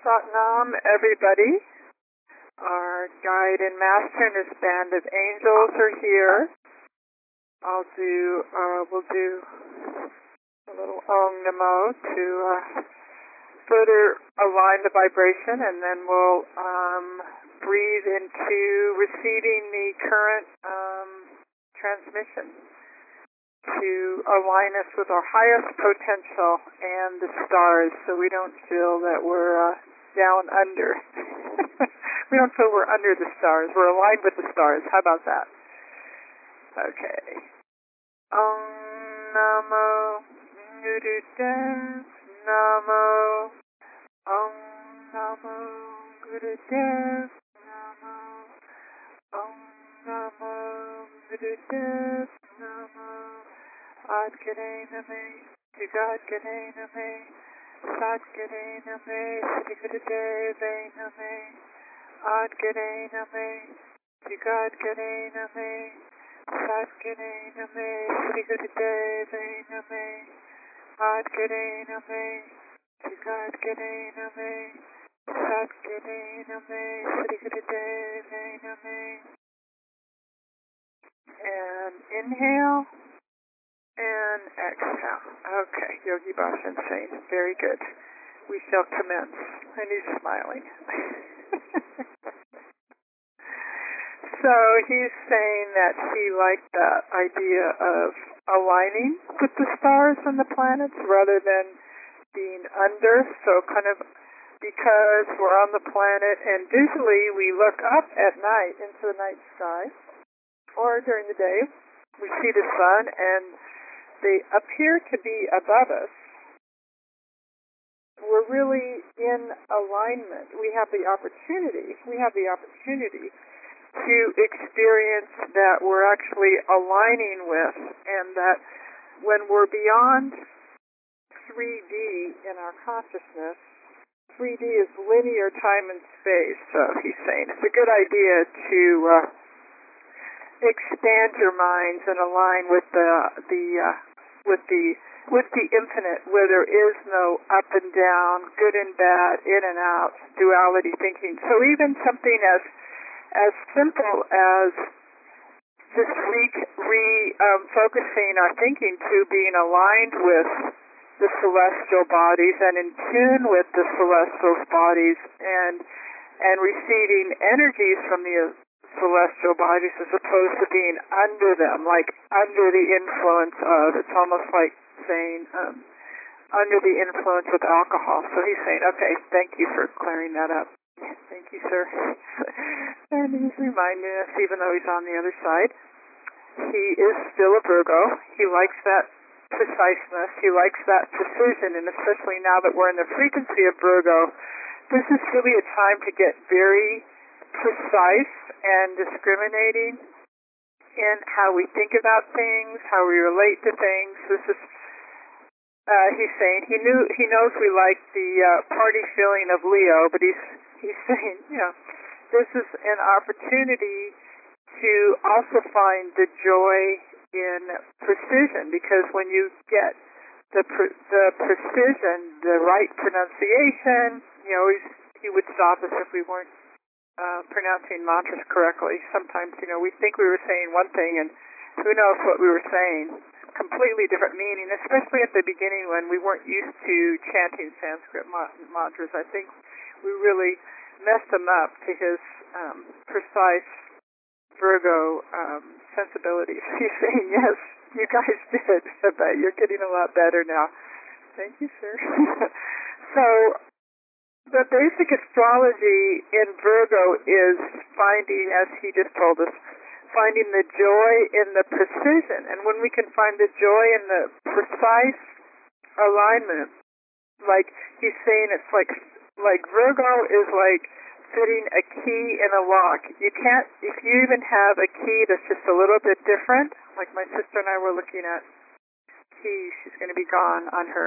Satnam, everybody. Our guide and master and his band of angels are here. We'll do a little Om Namo to further align the vibration, and then we'll breathe into receiving the current transmission to align us with our highest potential and the stars, so we don't feel that we're down under. We don't feel we're under the stars. We're aligned with the stars. How about that? Okay. Om Namo Gurudev Namo. Om Namo Gurudev Namo. Om Namo Gurudev Namo. Adgare Name, Jugadgare Name, Sadgare Name, Sri Gurudeve Name, Adgare Name, Jugadgare Name, Sadgare Name, Sri Gurudeve Name, Adgare Name, Jugadgare Name, Sadgare Name, Sri Gurudeve Name. And inhale. And exhale. Okay, Yogi Bhajan saying, very good. We shall commence. And he's smiling. So he's saying that he liked that idea of aligning with the stars and the planets rather than being under. So kind of because we're on the planet and visually we look up at night into the night sky, or during the day, we see the sun and they appear to be above us. We're really in alignment. We have the opportunity to experience that we're actually aligning with, and that when we're beyond 3D in our consciousness, 3D is linear time and space. So he's saying it's a good idea to expand your minds and align with the infinite, where there is no up and down, good and bad, in and out, duality thinking. So even something as simple as just focusing our thinking to being aligned with the celestial bodies and in tune with the celestial bodies and receiving energies from the celestial bodies as opposed to being under them, like under the influence of, it's almost like saying under the influence of alcohol. So he's saying, okay, thank you for clearing that up. Thank you, sir. And he's reminding us, even though he's on the other side, he is still a Virgo. He likes that preciseness. He likes that precision, and especially now that we're in the frequency of Virgo, this is really a time to get very precise and discriminating in how we think about things, how we relate to things. This is, he's saying, he knows we like the party feeling of Leo, but he's saying, this is an opportunity to also find the joy in precision, because when you get the precision, the right pronunciation, he would stop us if we weren't pronouncing mantras correctly. Sometimes, we think we were saying one thing, and who knows what we were saying. Completely different meaning, especially at the beginning when we weren't used to chanting Sanskrit mantras. I think we really messed him up to his precise Virgo sensibilities. He's saying, yes, you guys did, but you're getting a lot better now. Thank you, sir. So, the basic astrology in Virgo is finding, as he just told us, finding the joy in the precision. And when we can find the joy in the precise alignment, like he's saying, it's like Virgo is like fitting a key in a lock. You can't, if you even have a key that's just a little bit different, like my sister and I were looking at keys, she's going to be gone on her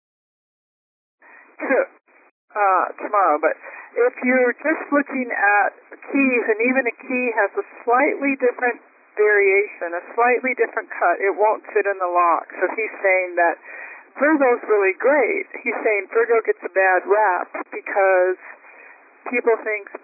trip tomorrow, but if you're just looking at keys, and even a key has a slightly different variation, a slightly different cut, it won't fit in the lock. So he's saying that Virgo's really great. He's saying Virgo gets a bad rap because people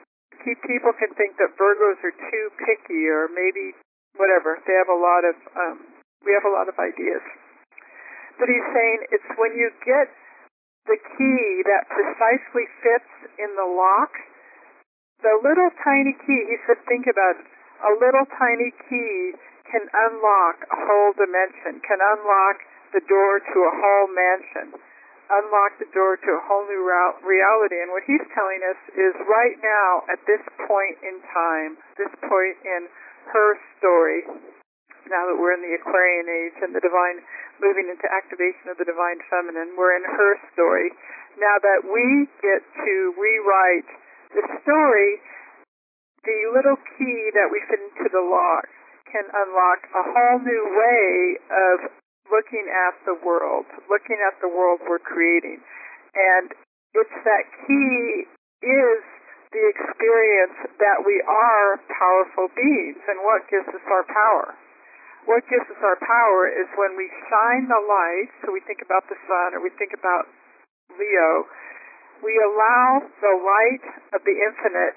can think that Virgos are too picky, or maybe whatever. They have a lot of we have a lot of ideas. But he's saying it's when you get the key that precisely fits in the lock, the little tiny key, he said, think about it, a little tiny key can unlock a whole dimension, can unlock the door to a whole mansion, unlock the door to a whole new reality. And what he's telling us is right now, at this point in time, this point in her story, now that we're in the Aquarian age and the divine, moving into activation of the divine feminine, we're in her story. Now that we get to rewrite the story, the little key that we fit into the lock can unlock a whole new way of looking at the world we're creating. And it's that key is the experience that we are powerful beings. And what gives us our power? What gives us our power is when we shine the light, so we think about the sun or we think about Leo, we allow the light of the infinite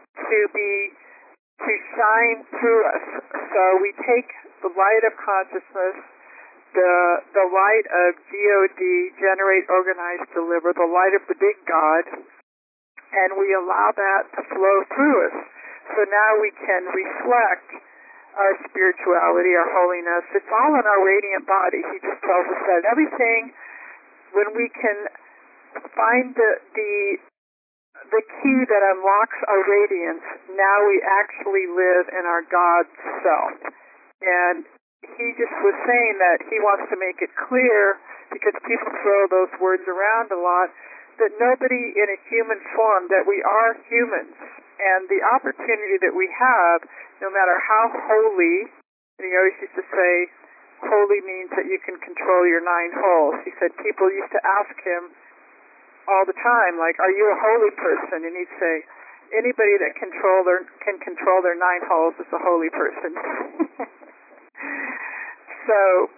to shine through us. So we take the light of consciousness, the light of God, generate, organize, deliver, the light of the big God, and we allow that to flow through us. So now we can reflect our spirituality, our holiness. It's all in our radiant body. He just tells us that everything, when we can find the key that unlocks our radiance, now we actually live in our God self. And he just was saying that he wants to make it clear, because people throw those words around a lot, that nobody in a human form, that we are humans. And the opportunity that we have, no matter how holy, and he always used to say, holy means that you can control your 9 holes. He said people used to ask him all the time, like, are you a holy person? And he'd say, anybody that can control their 9 holes is a holy person. So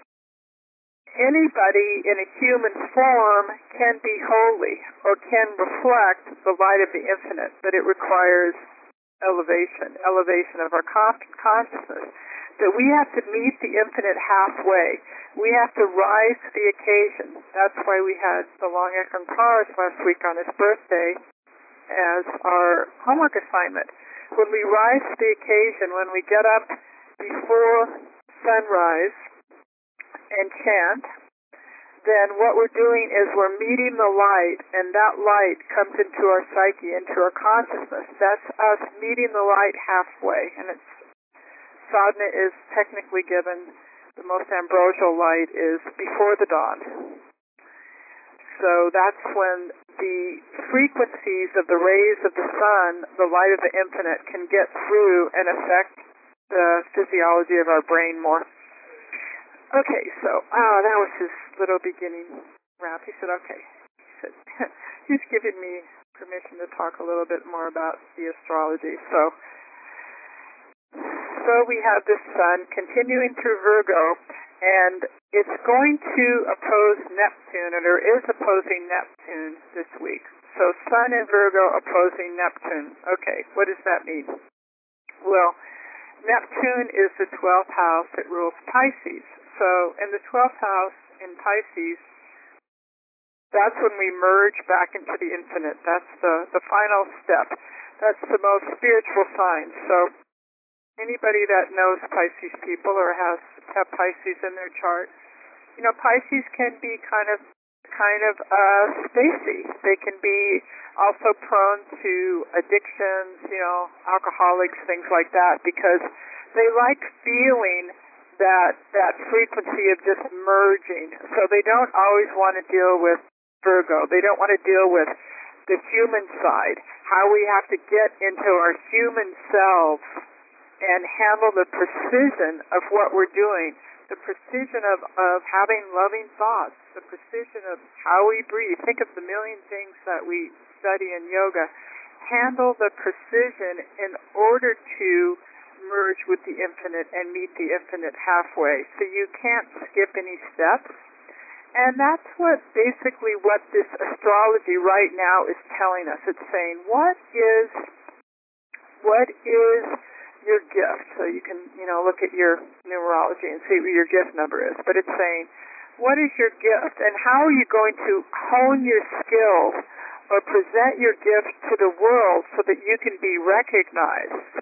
anybody in a human form can be holy or can reflect the light of the infinite, but it requires elevation of our consciousness. That we have to meet the infinite halfway. We have to rise to the occasion. That's why we had the Long Ekron Cars last week on his birthday as our homework assignment. When we rise to the occasion, when we get up before sunrise and chant, then what we're doing is we're meeting the light, and that light comes into our psyche, into our consciousness. That's us meeting the light halfway. And it's sadhana is technically given, the most ambrosial light is before the dawn. So that's when the frequencies of the rays of the sun, the light of the infinite, can get through and affect the physiology of our brain more. Okay, so that was his little beginning rap. He said, okay. He said, he's giving me permission to talk a little bit more about the astrology. So we have this sun continuing through Virgo, and it's going to oppose Neptune, and there is opposing Neptune this week. So Sun in Virgo opposing Neptune. Okay, what does that mean? Well, Neptune is the 12th house that rules Pisces. So in the 12th house in Pisces, that's when we merge back into the infinite. That's the final step. That's the most spiritual sign. So anybody that knows Pisces people or have Pisces in their chart, Pisces can be kind of spacey. They can be also prone to addictions, alcoholics, things like that, because they like feeling that frequency of just merging. So they don't always want to deal with Virgo. They don't want to deal with the human side, how we have to get into our human selves and handle the precision of what we're doing, the precision of having loving thoughts, the precision of how we breathe. Think of the million things that we study in yoga. Handle the precision in order to merge with the infinite and meet the infinite halfway. So you can't skip any steps. And that's basically what this astrology right now is telling us. It's saying, what is your gift? So you can, look at your numerology and see what your gift number is. But it's saying, what is your gift? And how are you going to hone your skills or present your gift to the world so that you can be recognized?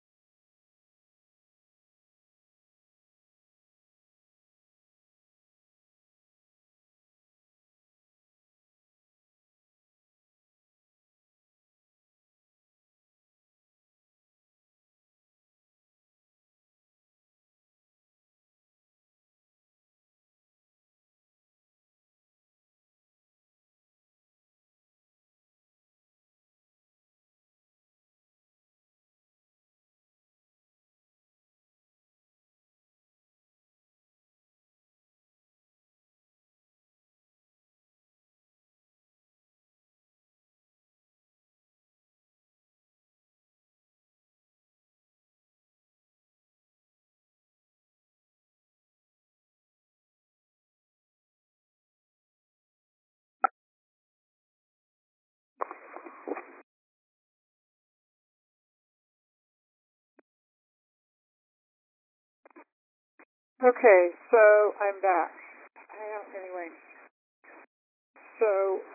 Okay, so I'm back. Anyway, so,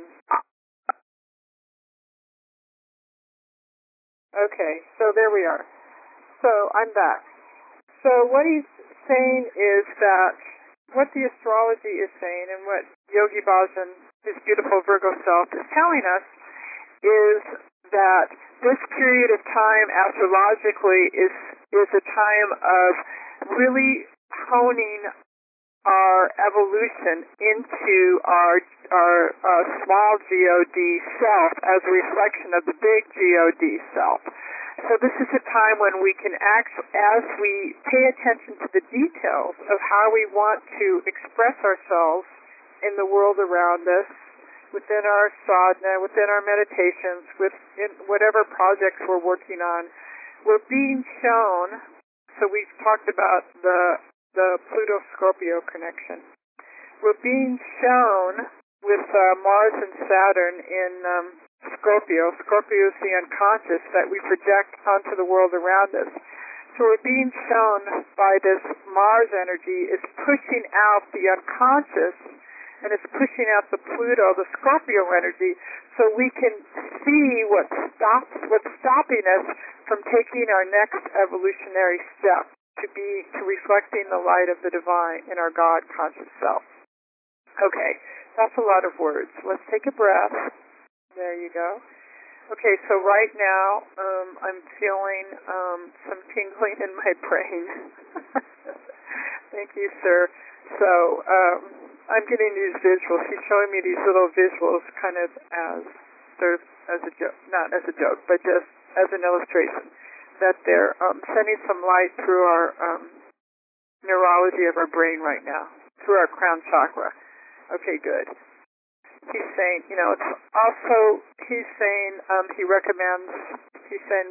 okay, so there we are. So I'm back. So what he's saying is that what the astrology is saying and what Yogi Bhajan, his beautiful Virgo self, is telling us is that this period of time astrologically is a time of really honing our evolution into our small God self as a reflection of the big God self. So this is a time when we can act as we pay attention to the details of how we want to express ourselves in the world around us, within our sadhana, within our meditations, within whatever projects we're working on. We're being shown, so we've talked about the Pluto-Scorpio connection. We're being shown with Mars and Saturn in Scorpio. Scorpio is the unconscious that we project onto the world around us. So we're being shown by this Mars energy is pushing out the unconscious, and it's pushing out the Pluto, the Scorpio energy, so we can see what's stopping us from taking our next evolutionary step to reflecting the light of the divine in our God conscious self. Okay, that's a lot of words. Let's take a breath. There you go. Okay, so right now I'm feeling some tingling in my brain. Thank you, sir. So I'm getting these visuals. He's showing me these little visuals kind of as a joke, not as a joke, but just as an illustration, that they're sending some light through our neurology of our brain right now, through our crown chakra. Okay, good. He's saying, it's also, he's saying, he's saying,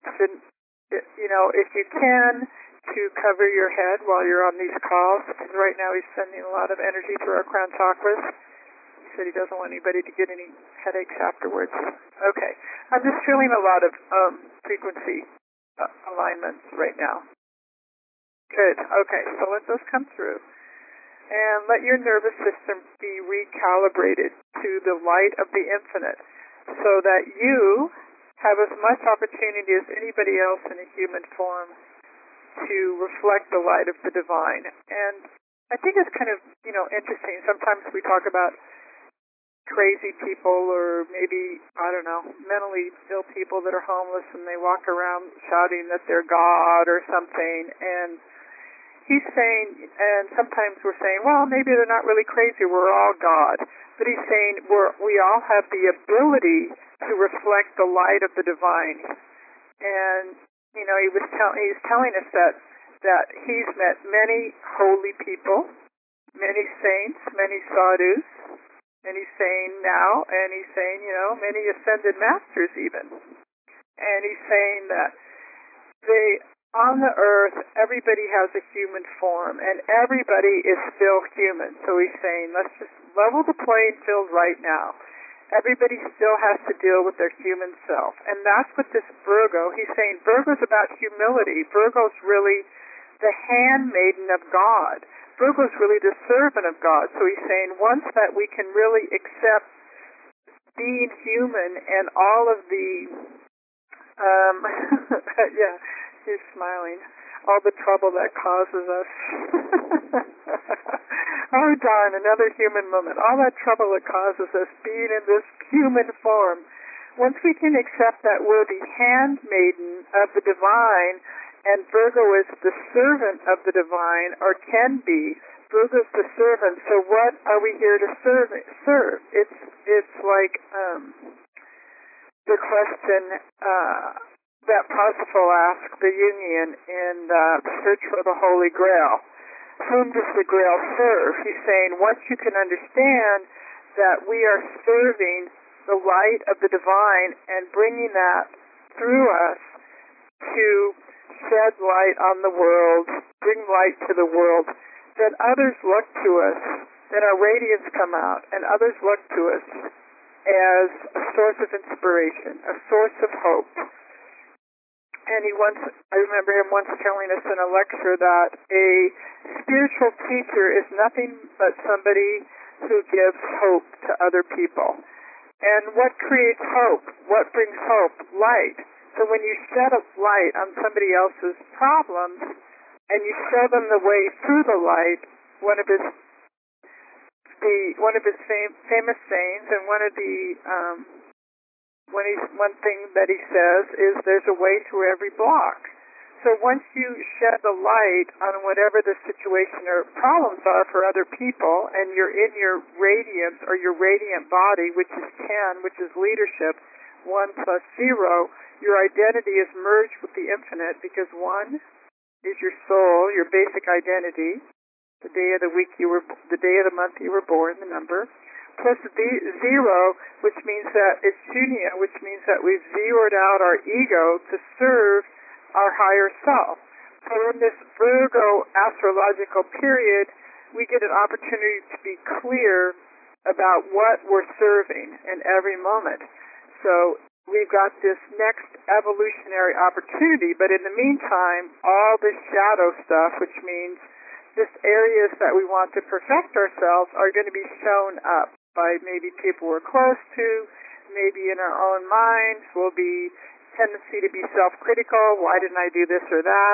if you can, to cover your head while you're on these calls, because right now he's sending a lot of energy through our crown chakras. He said he doesn't want anybody to get any headaches afterwards. Okay. I'm just feeling a lot of frequency alignments right now. Good. Okay, so let those come through. And let your nervous system be recalibrated to the light of the infinite so that you have as much opportunity as anybody else in a human form to reflect the light of the divine. And I think it's kind of, interesting. Sometimes we talk about crazy people or maybe, I don't know, mentally ill people that are homeless and they walk around shouting that they're God or something. And he's saying, and sometimes we're saying, well, maybe they're not really crazy, we're all God. But he's saying we all have the ability to reflect the light of the divine. And, he's telling us that he's met many holy people, many saints, many sadhus, and he's saying now, and he's saying, many ascended masters even. And he's saying that they on the earth, everybody has a human form, and everybody is still human. So he's saying, let's just level the playing field right now. Everybody still has to deal with their human self. And that's what this Virgo, he's saying Virgo's about humility. Virgo's really the handmaiden of God. Virgo's really the servant of God. So he's saying once that we can really accept being human and all of the, yeah, he's smiling, all the trouble that causes us. Oh darn, another human moment. All that trouble that causes us being in this human form. Once we can accept that we're the handmaiden of the divine, and Virgo is the servant of the divine, or can be. Virgo's the servant. So what are we here to serve? It's like the question that Parsifal asked the Jungian in Search for the Holy Grail. Whom does the Grail serve? He's saying once you can understand that we are serving the light of the divine and bringing that through us to shed light on the world, bring light to the world, then others look to us, then our radiance come out, and others look to us as a source of inspiration, a source of hope. And I remember him once telling us in a lecture that a spiritual teacher is nothing but somebody who gives hope to other people. And what creates hope? What brings hope? Light. So when you shed a light on somebody else's problems and you show them the way through the light, one of his famous sayings, and one thing that he says is there's a way through every block. So once you shed the light on whatever the situation or problems are for other people, and you're in your radiance or your radiant body, which is 10, which is leadership, 1 plus 0, your identity is merged with the infinite, because 1 is your soul, your basic identity, the day of the week the day of the month you were born, the number, plus the 0, which means that it's shunya, which means that we've zeroed out our ego to serve our higher self. So in this Virgo astrological period, we get an opportunity to be clear about what we're serving in every moment. So we've got this next evolutionary opportunity, but in the meantime, all this shadow stuff, which means just areas that we want to perfect ourselves, are going to be shown up by maybe people we're close to, maybe in our own minds, will be tendency to be self-critical. Why didn't I do this or that?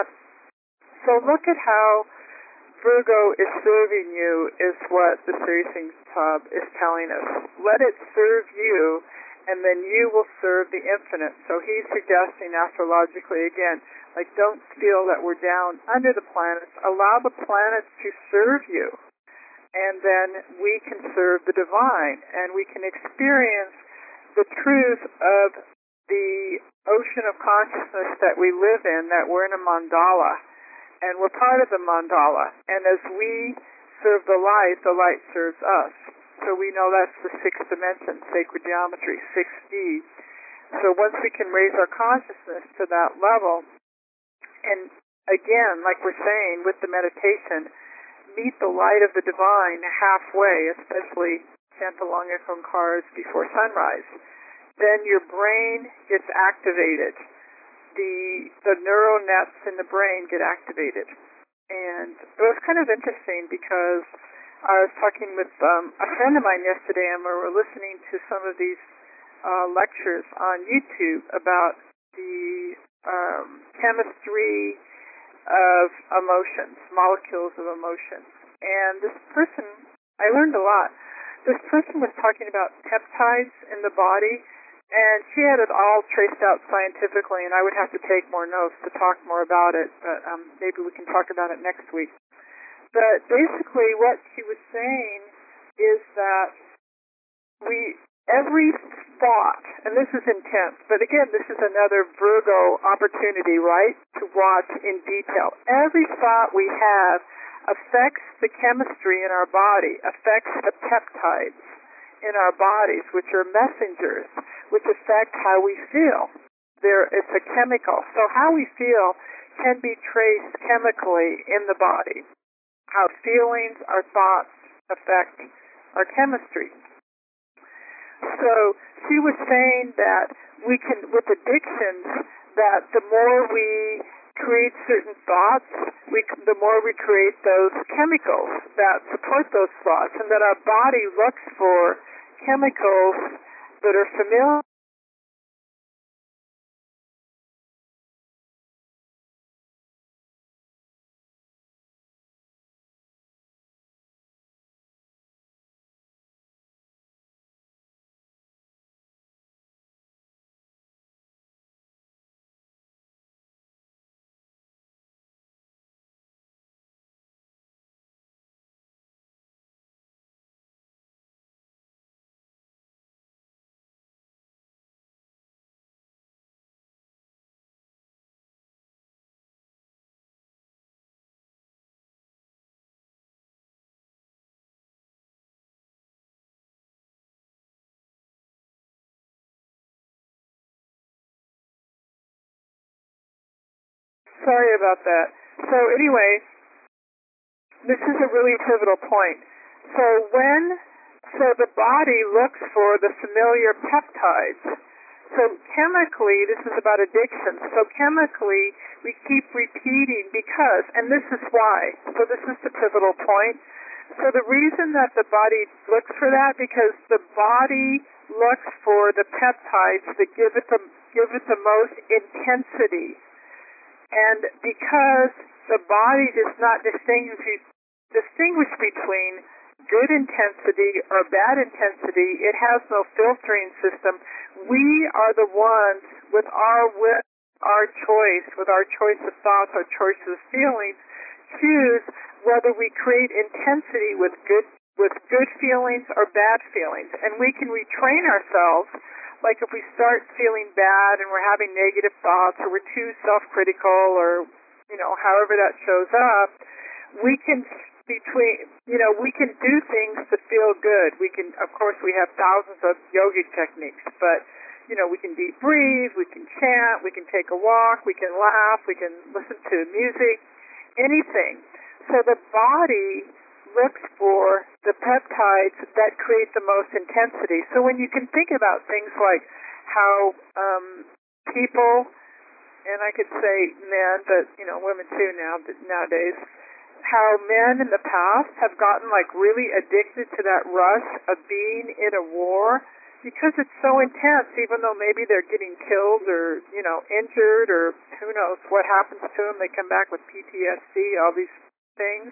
So look at how Virgo is serving you, is what the Sirius Hub is telling us. Let it serve you, and then you will serve the infinite. So he's suggesting astrologically again, like, don't feel that we're down under the planets. Allow the planets to serve you, and then we can serve the divine, and we can experience the truth of the ocean of consciousness that we live in, that we're in a mandala, and we're part of the mandala. And as we serve the light serves us. So we know that's the 6th dimension, sacred geometry, 6D. So once we can raise our consciousness to that level, and again, like we're saying with the meditation, meet the light of the divine halfway, especially chant the Long Echoing Cars before sunrise, then your brain gets activated. The neural nets in the brain get activated. And it was kind of interesting because I was talking with a friend of mine yesterday, and we were listening to some of these lectures on YouTube about the chemistry of emotions, molecules of emotions. And this person, I learned a lot. This person was talking about peptides in the body, and she had it all traced out scientifically, and I would have to take more notes to talk more about it, but maybe we can talk about it next week. But basically what she was saying is that every thought, and this is intense, but again, this is another Virgo opportunity, right, to watch in detail. Every thought we have affects the chemistry in our body, affects the peptides in our bodies, which are messengers, which affect how we feel. It's a chemical. So how we feel can be traced chemically in the body, how feelings, our thoughts affect our chemistry. So she was saying that we can, with addictions, that the more we create certain thoughts, the more we create those chemicals that support those thoughts, and that our body looks for chemicals that are familiar. Sorry about that. So anyway, this is a really pivotal point. So the body looks for the familiar peptides. So chemically, this is about addiction. So chemically, we keep repeating because, and this is why. So this is the pivotal point. So the reason that the body looks for that, because the body looks for the peptides that give it the most intensity. And because the body does not distinguish between good intensity or bad intensity, it has no filtering system. We are the ones with our choice, with our choice of thoughts, our choice of feelings, choose whether we create intensity with good feelings or bad feelings. And we can retrain ourselves. Like if we start feeling bad and we're having negative thoughts, or we're too self-critical, or however that shows up, we can we can do things to feel good. We can, of course, we have thousands of yogic techniques, but we can deep breathe, we can chant, we can take a walk, we can laugh, we can listen to music, anything. So the body looks for the peptides that create the most intensity. So when you can think about things like how people, and I could say men, but women too nowadays, how men in the past have gotten like really addicted to that rush of being in a war because it's so intense, even though maybe they're getting killed or injured, or who knows what happens to them. They come back with PTSD, all these things.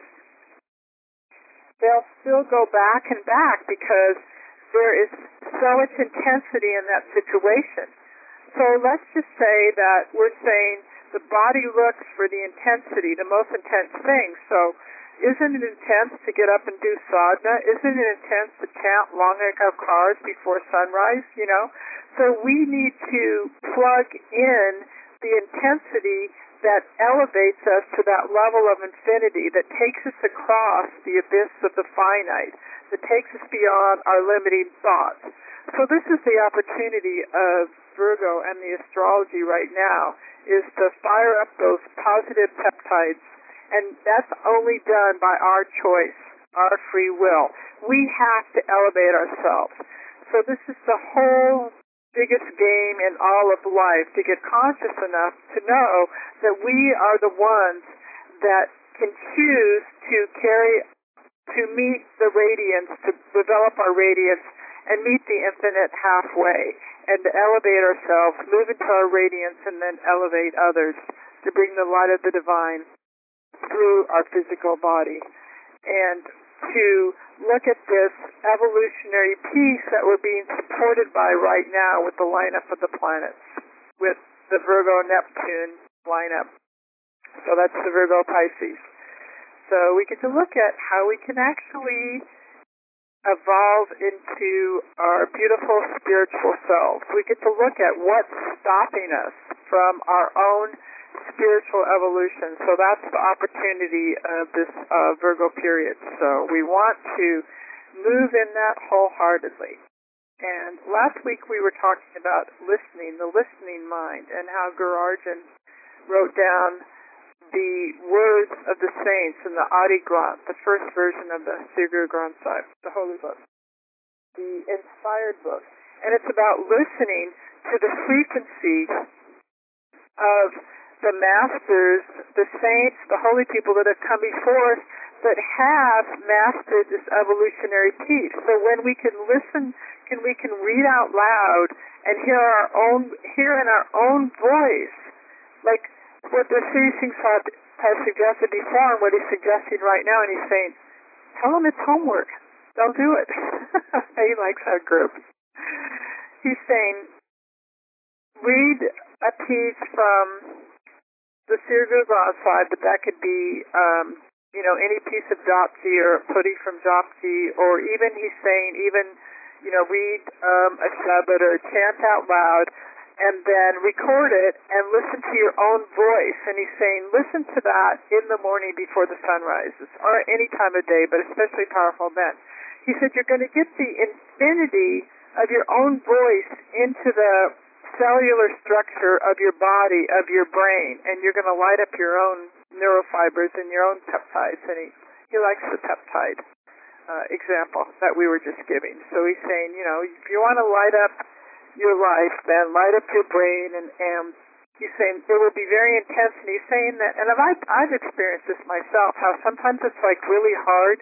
They'll still go back and back because there is so much intensity in that situation. So let's just say that we're saying the body looks for the intensity, the most intense thing. So isn't it intense to get up and do sadhana? Isn't it intense to chant Langakavkars before sunrise, So we need to plug in the intensity that elevates us to that level of infinity, that takes us across the abyss of the finite, that takes us beyond our limiting thoughts. So this is the opportunity of Virgo and the astrology right now, is to fire up those positive peptides, and that's only done by our choice, our free will. We have to elevate ourselves. So this is the whole biggest game in all of life, to get conscious enough to know that we are the ones that can choose to meet the radiance, to develop our radiance and meet the infinite halfway, and to elevate ourselves, move into our radiance, and then elevate others, to bring the light of the divine through our physical body. And to look at this evolutionary piece that we're being supported by right now with the lineup of the planets, with the Virgo-Neptune lineup. So that's the Virgo-Pisces. So we get to look at how we can actually evolve into our beautiful spiritual selves. We get to look at what's stopping us from our own spiritual evolution. So that's the opportunity of this Virgo period. So we want to move in that wholeheartedly. And last week we were talking about listening, the listening mind, and how Guru Arjan wrote down the words of the saints in the Adi Granth, the first version of the Sri Guru Granth Sahib, the holy book, the inspired book. And it's about listening to the frequency of the masters, the saints, the holy people that have come before us that have mastered this evolutionary piece. So when we can listen, we can read out loud and hear in our own voice, like what the Sri Singh Sahib has suggested before and what he's suggesting right now, and he's saying, tell them it's homework. They'll do it. He likes our group. He's saying, read a piece from the Sri Guru Granth Sahib, but that could be, any piece of Japji or Puri from Japji, or even he's saying, read a shabad or chant out loud, and then record it and listen to your own voice. And he's saying, listen to that in the morning before the sun rises, or any time of day, but especially powerful then. He said you're going to get the infinity of your own voice into the cellular structure of your body, of your brain, and you're going to light up your own neurofibers and your own peptides. And he likes the peptide example that we were just giving. So he's saying, if you want to light up your life, then light up your brain, and he's saying it will be very intense. And he's saying that, and I've experienced this myself, how sometimes it's like really hard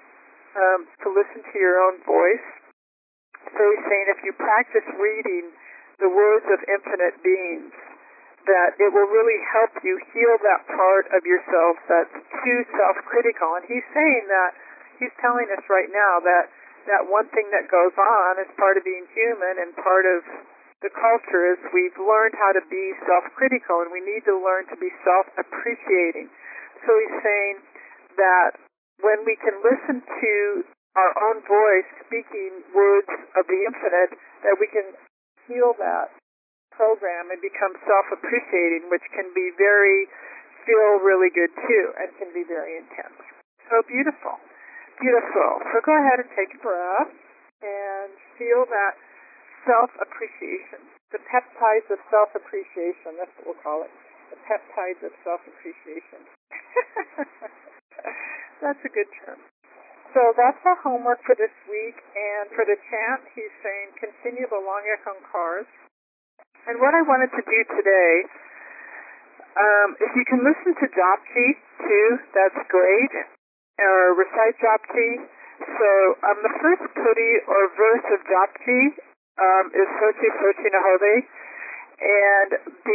to listen to your own voice. So he's saying if you practice reading the words of infinite beings, that it will really help you heal that part of yourself that's too self-critical. And he's saying that, he's telling us right now that one thing that goes on as part of being human and part of the culture is we've learned how to be self-critical, and we need to learn to be self-appreciating. So he's saying that when we can listen to our own voice speaking words of the infinite, that we can heal that program and become self-appreciating, which can be feel really good too, and can be very intense. So beautiful. Beautiful. So go ahead and take a breath and feel that self-appreciation. The peptides of self-appreciation, that's what we'll call it. The peptides of self-appreciation. That's a good term. So that's our homework for this week. And for the chant, he's saying, continue the long Ekankars. And what I wanted to do today, if you can listen to Japji too, that's great. Or recite Japji. So the first puri or verse of Japji is Sochi Sochi Nahode, and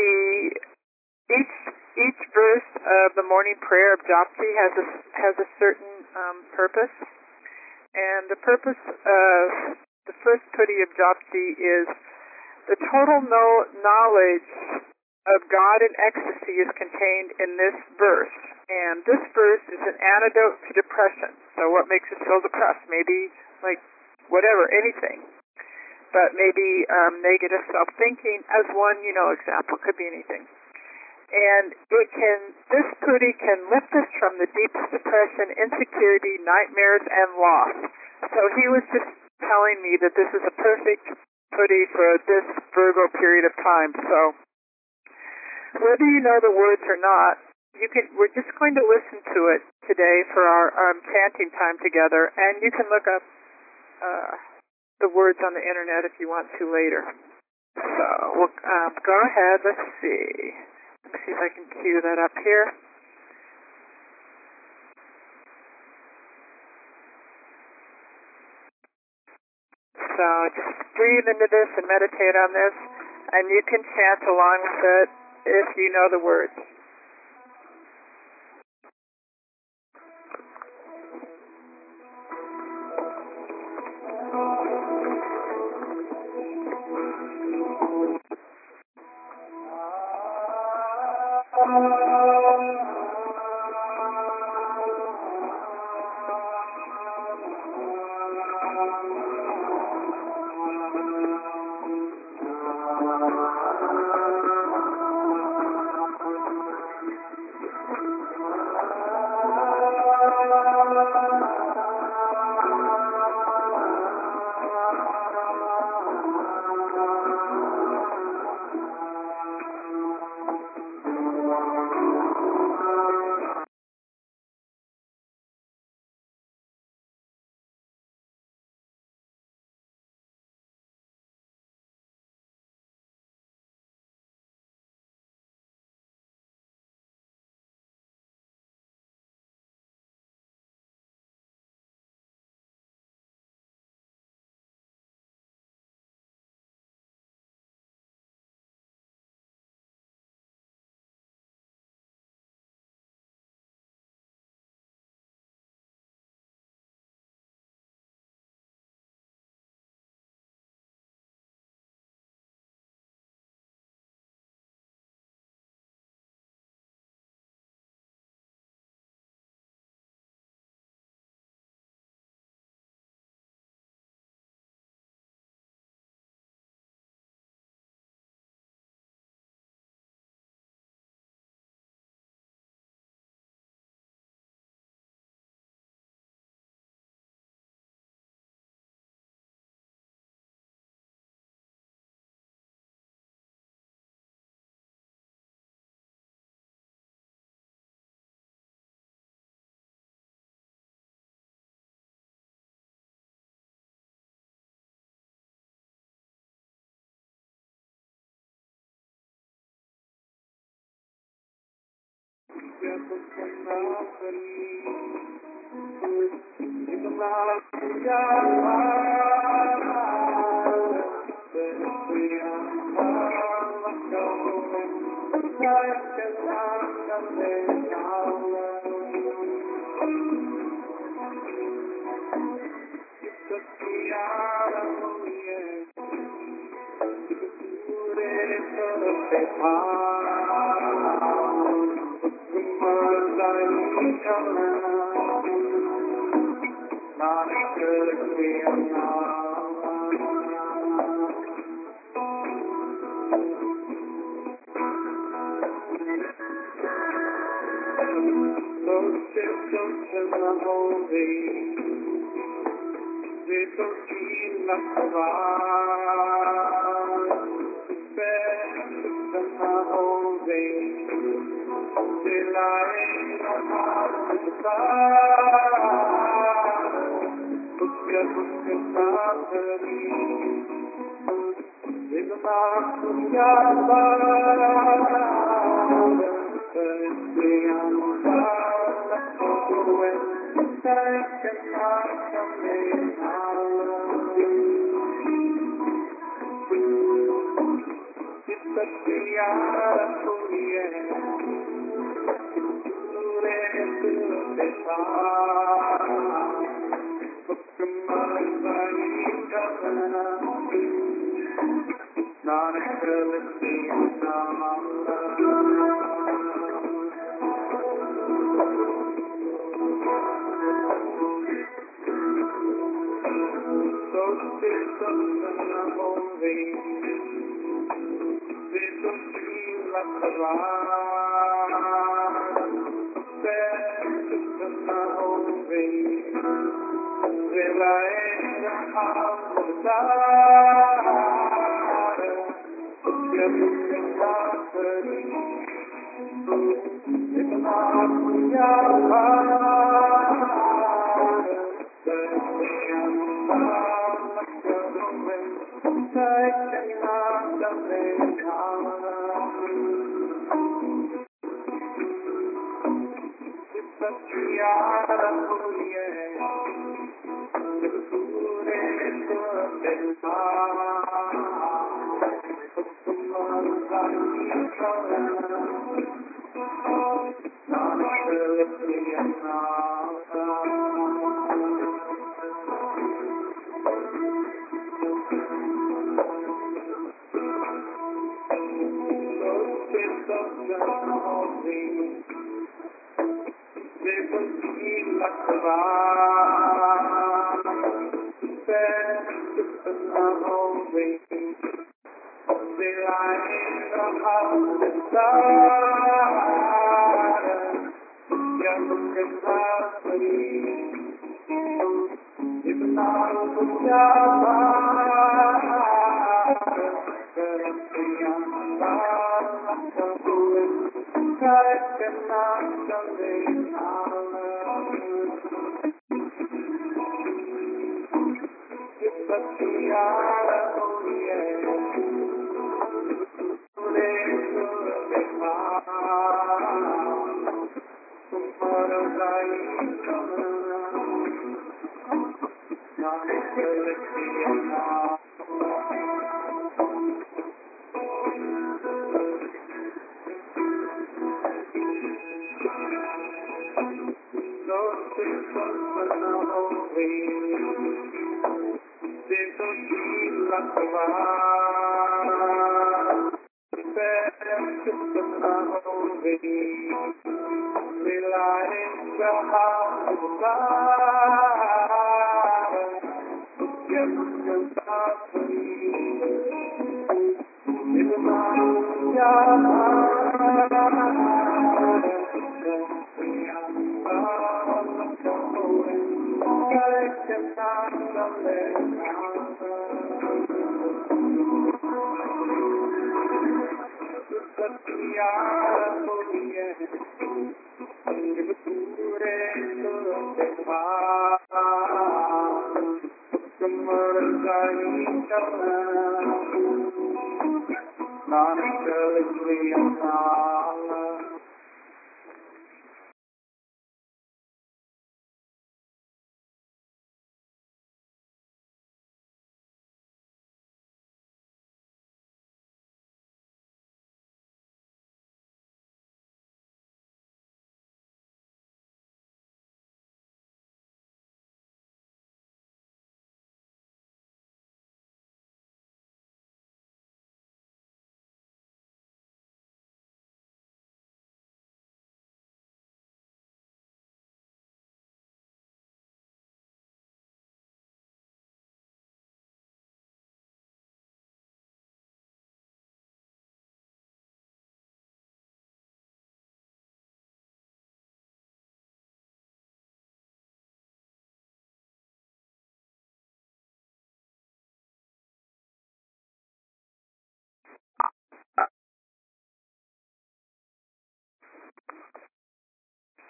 each verse of the morning prayer of Japji has a certain purpose, and the purpose of the first puri of Japji is the total knowledge of God in ecstasy is contained in this verse. And this verse is an antidote to depression. So what makes us feel depressed? Maybe like whatever, anything. But maybe negative self-thinking as one, example. Could be anything. And this puri can lift us from the deepest depression, insecurity, nightmares, and loss. So he was just telling me that this is a perfect puri for this Virgo period of time. So whether you know the words or not, we're just going to listen to it today for our chanting time together, and you can look up the words on the internet if you want to later. So we'll go ahead. Let's see if I can cue that up here. So just breathe into this and meditate on this, and you can chant along with it if you know the words.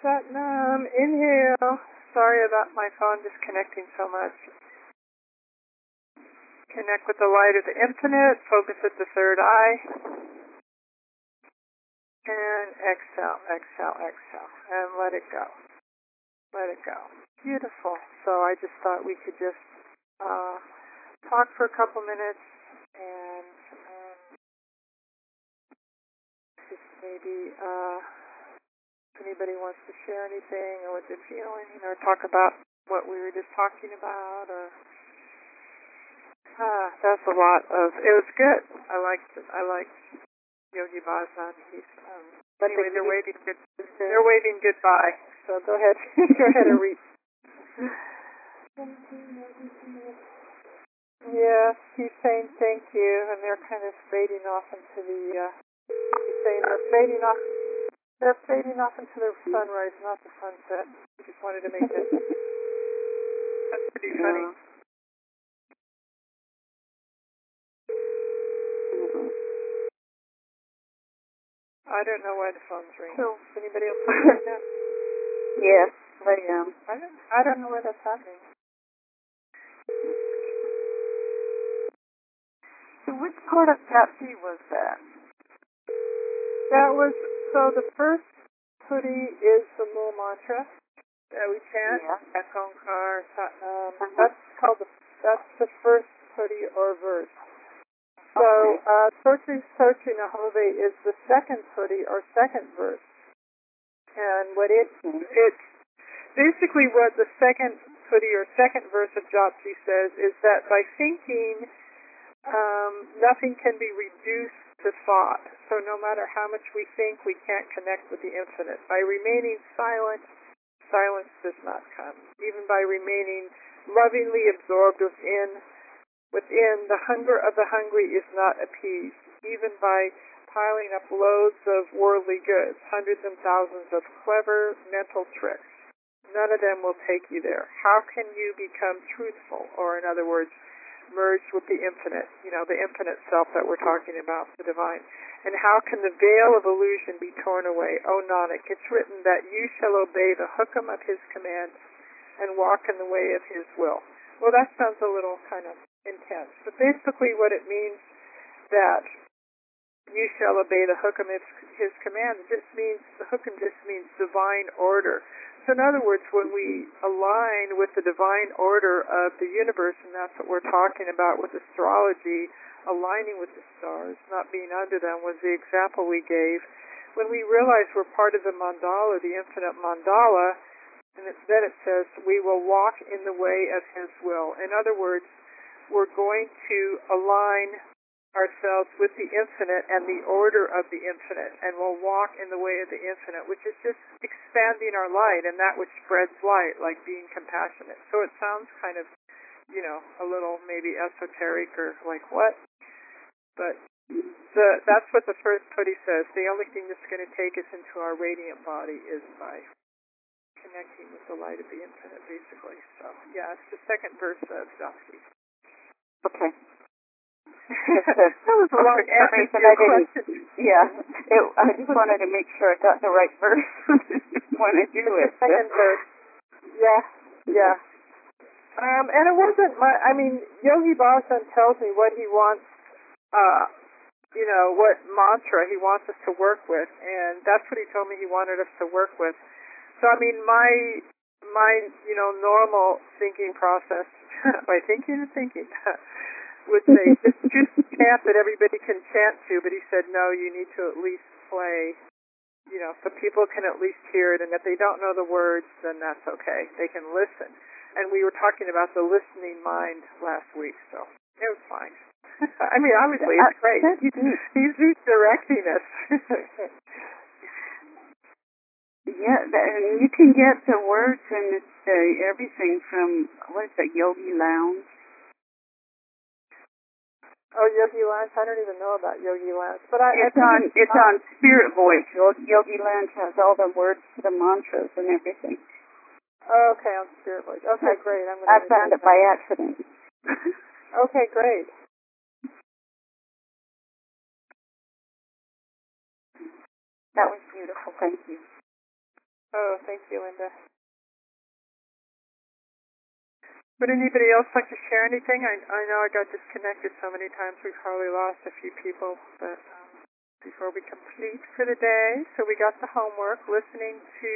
Satnam, inhale. Sorry about my phone disconnecting so much. Connect with the light of the infinite. Focus at the third eye. And exhale, exhale, exhale. And let it go. Let it go. Beautiful. So I just thought we could just talk for a couple minutes and just maybe if anybody wants to share anything or what they're feeling, or talk about what we were just talking about, or that's a lot of. It was good. I liked Yogi Bhajan. He's anyway. They're waving good. They're waving goodbye. So go ahead. Go ahead and read. Yes, he's saying thank you, and they're kind of fading off into the. He's saying they're fading off. They're fading off into the sunrise, not the sunset. I just wanted to make it. That's pretty funny. I don't know why the phone's ringing. So, is anybody else right now? Yes, I am. I don't know why that's happening. So which part of Tapsi was that? That was, so the first putti is the Mool mantra that we chant. Yeah. Ekonkar Satnam. That's the first putti or verse. So, Sochi Sochi Nahove is the second putti or second verse. And what it's basically what the second putti or second verse of Japji says is that by thinking, nothing can be reduced to thought. So no matter how much we think, we can't connect with the infinite. By remaining silent, silence does not come. Even by remaining lovingly absorbed within, the hunger of the hungry is not appeased. Even by piling up loads of worldly goods, hundreds and thousands of clever mental tricks, none of them will take you there. How can you become truthful, or in other words, merged with the infinite, the infinite self that we're talking about, the divine? And how can the veil of illusion be torn away? O Nanak, it's written that you shall obey the hukam of his command and walk in the way of his will. Well, that sounds a little kind of intense, but basically what it means that you shall obey the hukam of his command, the hukam just means divine order. So in other words, when we align with the divine order of the universe, and that's what we're talking about with astrology, aligning with the stars, not being under them, was the example we gave. When we realize we're part of the mandala, the infinite mandala, and then it says, we will walk in the way of his will. In other words, we're going to align ourselves with the infinite and the order of the infinite, and we'll walk in the way of the infinite, which is just expanding our light, and that which spreads light, like being compassionate. So it sounds kind of, a little maybe esoteric or like what? But that's what the first putti says. The only thing that's going to take us into our radiant body is by connecting with the light of the infinite, basically. So, yeah, it's the second verse of Japji. Okay. That was a long answer to your question. Yeah, I just wanted to make sure I got the right verse when I do it. The second verse. Yeah. And it wasn't Yogi Bhajan tells me what he wants, what mantra he wants us to work with, and that's what he told me he wanted us to work with. So, my normal thinking process, by thinking, would say just chant that everybody can chant to, but he said, no, you need to at least play, so people can at least hear it, and if they don't know the words, then that's okay. They can listen. And we were talking about the listening mind last week, so it was fine. Obviously, it's great. He's directing us. Yeah, and you can get the words and everything from, what is that, Yogi Lounge? Oh, Yogi Lounge? I don't even know about Yogi Lounge. But it's on Spirit Voice. Yogi Lounge has all the words to the mantras and everything. Oh, okay, on Spirit Voice. Okay, great. I found it by accident. Okay, great. That was beautiful. Thank you. Oh, thank you, Linda. Would anybody else like to share anything? I know I got disconnected so many times we've probably lost a few people, but before we complete for the day, so we got the homework, listening to,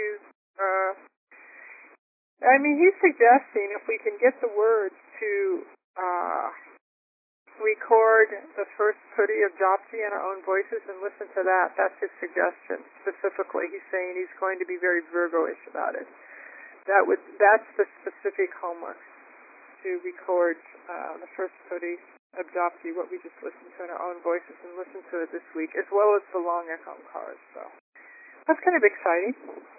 he's suggesting if we can get the words to record the first Puri of Japji in our own voices and listen to that. That's his suggestion specifically. He's saying he's going to be very Virgo-ish about it. That's the specific homework, to record the first Puri of Japji, what we just listened to in our own voices, and listen to it this week, as well as the long echo cards. So that's kind of exciting.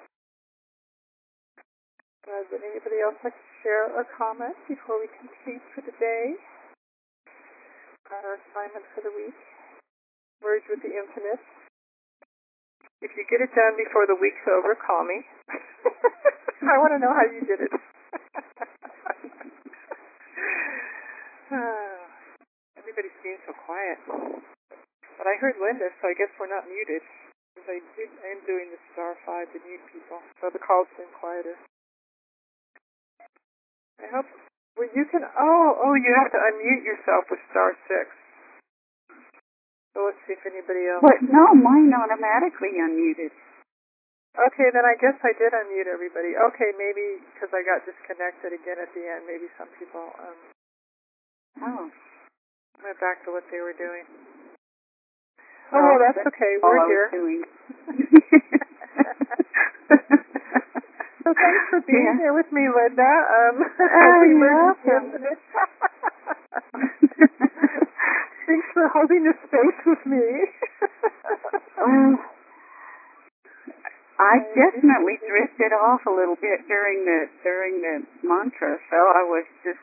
Would anybody else like to share or comment before we complete for the day? Our assignment for the week. Merge with the infinite. If you get it done before the week's over, call me. I want to know how you did it. Everybody's being so quiet. But I heard Linda, so I guess we're not muted. Because I'm doing the star 5 to mute people, so the call's been quieter. I hope. Well, you can. You have to unmute yourself with star 6. So let's see if anybody else. But no, mine automatically unmuted. Okay, then I guess I did unmute everybody. Okay, maybe because I got disconnected again at the end. Maybe some people went back to what they were doing. Oh, well, that's okay. We're here. So thanks for being here with me, Linda. You're welcome. Thanks for holding the space with me. I definitely drifted off a little bit during the mantra, so I was just,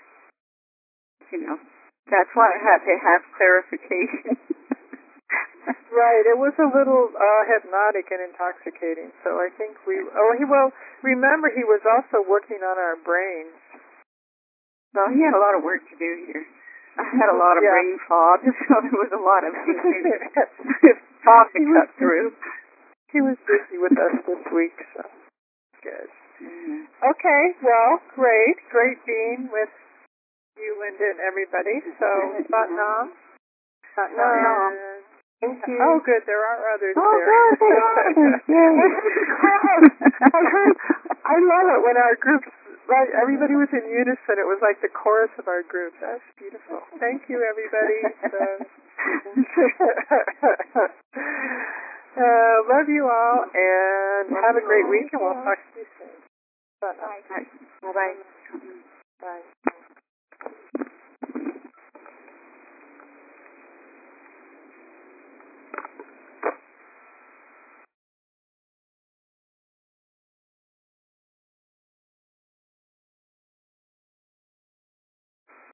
that's why I had to have clarification. Right, it was a little hypnotic and intoxicating. So I think remember he was also working on our brains. Well, he had a lot of work to do here. I had a lot of brain fog, so there was a lot of fog to cut through. He was busy with us this week, so good. Mm-hmm. Okay, well, great being with you, Linda, and everybody. So, Satnam. Thank you. Oh, good. There are others there. Good. There are others. I love it when our groups, right? Everybody was in unison. It was like the chorus of our group. That's beautiful. Thank you, everybody. Love you all, and have a great week, and we'll talk to you soon. Bye. Bye-bye.